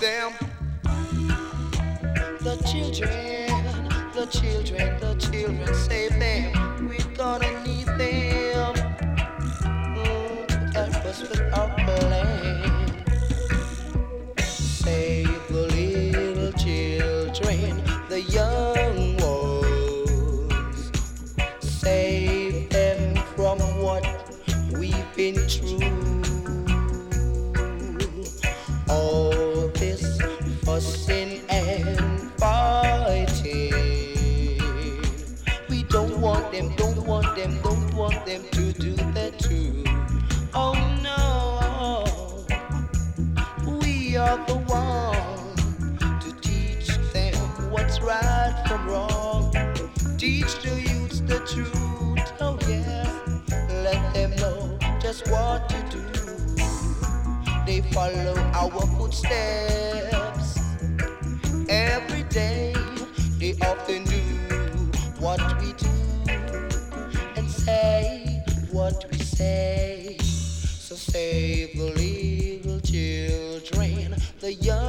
them. The children, the children, the children, save them. We're gonna need them to help us with our plan. Save the little children, the young ones. Save them from what we've been through. All this fussing and fighting. We don't want them, don't want them, don't want them to do that too. Oh no, we are the one to teach them what's right from wrong. Teach the youths the truth, oh yes. Let them know just what to do. They follow our footsteps every day. They often do what we do and say what we say. So save the little children, the young